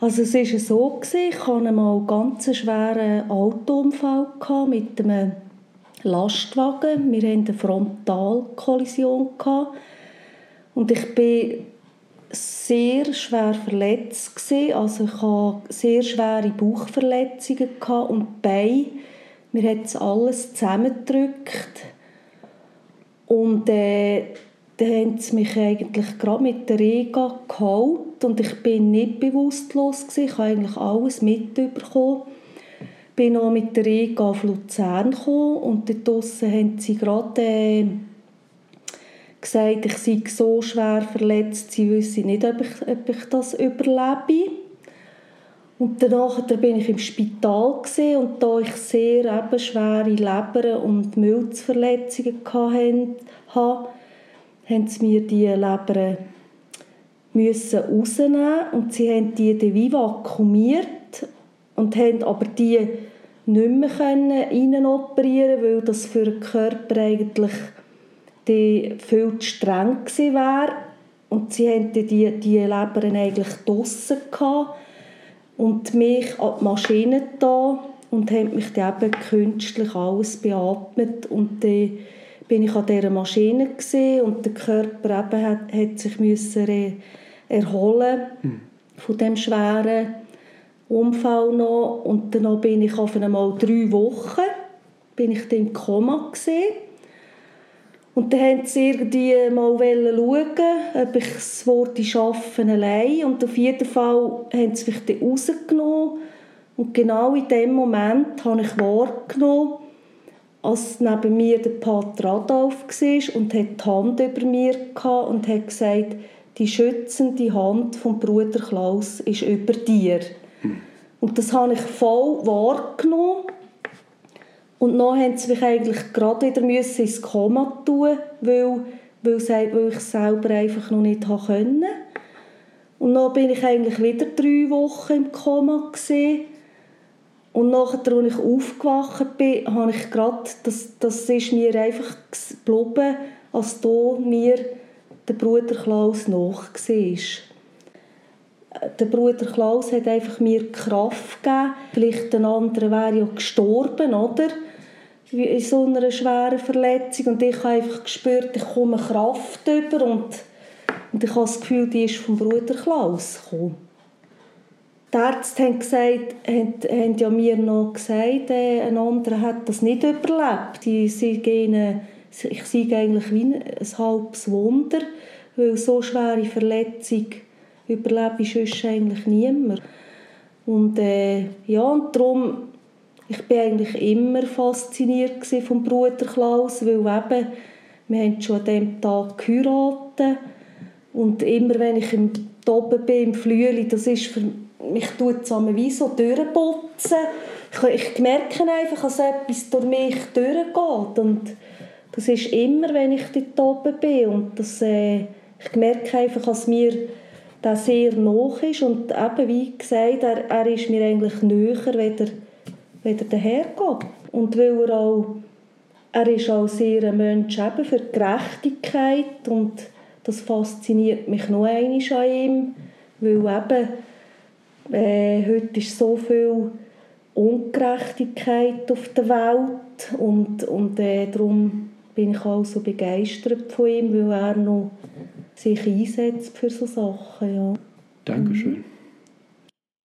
Also es war so, ich hatte einmal einen ganz schweren Autounfall mit einem Lastwagen. Wir hatten eine Frontalkollision und ich war sehr schwer verletzt. Also ich hatte sehr schwere Bauchverletzungen und die Beine. Mir hat es alles zusammengedrückt. Und dann haben sie mich eigentlich gerade mit der Rega geholt und ich bin nicht bewusstlos gewesen. Ich habe eigentlich alles mitbekommen. Ich bin noch mit der Rega auf Luzern gekommen und dort draussen haben sie gerade gesagt, ich sei so schwer verletzt, sie wissen nicht, ob ich das überlebe. Und danach bin ich im Spital gewesen, und da ich sehr schwere Leber- und Milzverletzungen hatte, haben sie mir die Leber rausnehmen und sie haben die dann vakuumiert und haben aber die nicht mehr rein operieren, weil das für den Körper eigentlich viel zu streng gewesen wäre. Und sie haben die Leber eigentlich draussen gehabt und mich an die Maschine da und haben mich dann eben künstlich alles beatmet. Und dann bin ich an dieser Maschine und der Körper hat sich erholen von dem schweren Unfall noch. Und dann bin ich auf einmal 3 Wochen im Koma gewesen. Und dann wollten sie irgendwie mal schauen, ob ich es schaffen allein. Und auf jeden Fall haben sie mich dann rausgenommen. Und genau in dem Moment habe ich wahrgenommen, als neben mir der Pater Adolf war und hat die Hand über mir gehabt und hat gesagt, die schützende Hand vom Bruder Klaus ist über dir. Und das habe ich voll wahrgenommen. Und dann mussten sie mich eigentlich gerade wieder ins Koma tun, weil ich es selber einfach noch nicht konnte. Und dann bin ich eigentlich wieder 3 Wochen im Koma gewesen. Und nachher, als ich aufgewacht bin, habe ich gerade, das ist mir einfach geblieben, als da mir der Bruder Klaus nach war. Der Bruder Klaus hat einfach mir Kraft gegeben. Vielleicht ein anderer wäre ja gestorben, oder? In so einer schweren Verletzung. Und ich habe einfach gespürt, ich komme Kraft über und ich habe das Gefühl, die ist vom Bruder Klaus gekommen. Die Ärzte haben ja mir noch gesagt, ein anderer hat das nicht überlebt. Ich sei eigentlich wie ein halbes Wunder, weil so schwere Verletzung überlebe ich sonst eigentlich niemand. Und und darum, ich war eigentlich immer fasziniert vom Bruder Klaus, weil eben, wir haben schon an diesem Tag geheiratet. Und immer wenn ich oben bin, im Flüeli, das ist für mich zusammen wie so durchputzen. Ich merke einfach, dass etwas durch mich durchgeht. Und das ist immer, wenn ich dort oben bin. Und ich merke einfach, dass mir das sehr nahe ist. Und eben, wie gesagt, er ist mir eigentlich näher, weder der Herrgott. Und weil er ist auch sehr ein Mensch eben für die Gerechtigkeit. Und das fasziniert mich noch einmal an ihm. Weil eben, heute ist so viel Ungerechtigkeit auf der Welt und darum bin ich auch so begeistert von ihm, weil er noch sich einsetzt für solche Sachen. Ja. Dankeschön.